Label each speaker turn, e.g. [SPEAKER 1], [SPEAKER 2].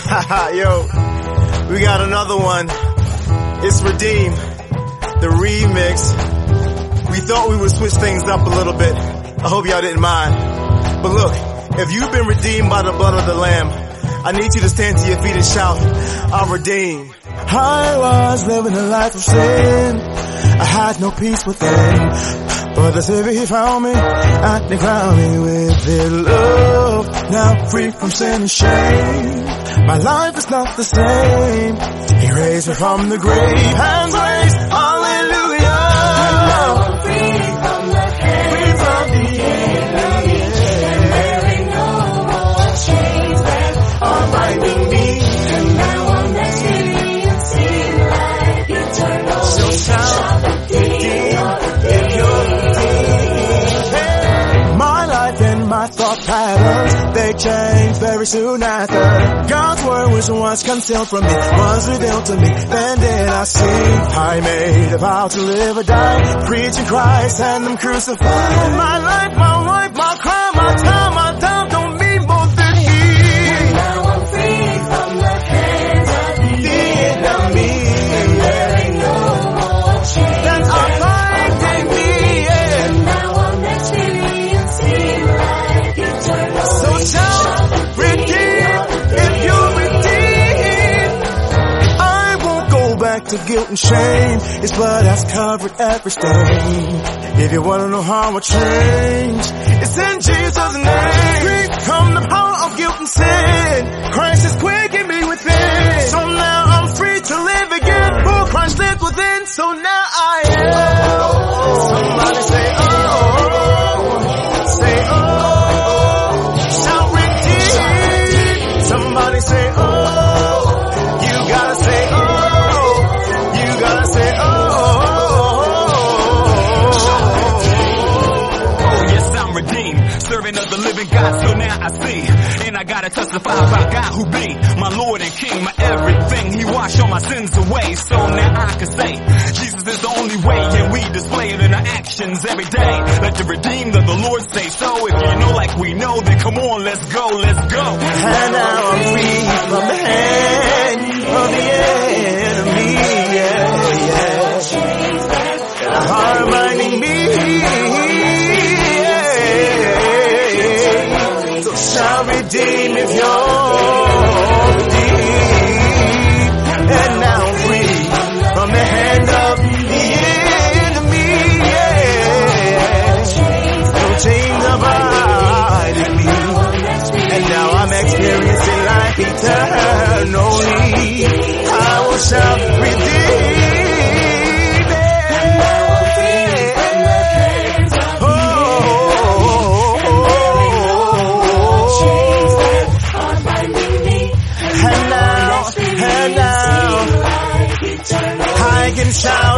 [SPEAKER 1] Yo, we got another one. It's Redeem, the remix. We thought we would switch things up a little bit. I hope y'all didn't mind. But look, if you've been redeemed by the blood of the Lamb, I need you to stand to your feet and shout, I'm redeemed. I was living a life of sin. I had no peace within. But the Savior, He found me and He crowned me with His love. Now free from sin and shame. My life is not the same. He raised me from the grave. Hands raised, hallelujah.
[SPEAKER 2] And now I'm free from the hands of the enemy. And there ain't no more chains that are binding me. And now I'm experiencing life eternal.
[SPEAKER 1] So shout, redeemed, if you're redeemed. My life and my thought patterns, they change very soon after. God's word was once concealed from me, was revealed to me, then did I see. I made a vow to live or die, preaching Christ and I'm crucified. My life, my wife, my crime, my time, my doubt don't mean more than He.
[SPEAKER 2] And now I'm free from the hands of the enemy. And there ain't no more chains
[SPEAKER 1] that are binding me, yeah.
[SPEAKER 2] And now I'm experiencing life eternal.
[SPEAKER 1] So shout, redeemed, if you're redeemed. I won't go back to guilt and shame. His blood has covered every stain. If you wanna know how I change, it's in Jesus' name. Free from the power of guilt and sin. Christ is quickening me within. So now I'm free to live again. For Christ lives within. So now I am. Somebody say, oh. Say, oh. Shout redeemed. Somebody say, oh. You gotta say, oh. You gotta say, oh.
[SPEAKER 3] Redeemed, serving of the living God, so now I see, and I gotta testify about God who be my Lord and King, my everything. He washed all my sins away, so now I can say Jesus is the only way, and we display it in our actions every day. Let the redeemed of the Lord say so. If you know like we know, then come on, let's go, let's go.
[SPEAKER 1] And now I'm free from the hand of the enemy, yeah, yeah. And a heart reminding me. Shall redeem if you're redeemed. And now I'm free from the hand of the enemy, yeah. No chains abide in me. And now I'm experiencing life eternally. I will shout redeemed. And now I can shout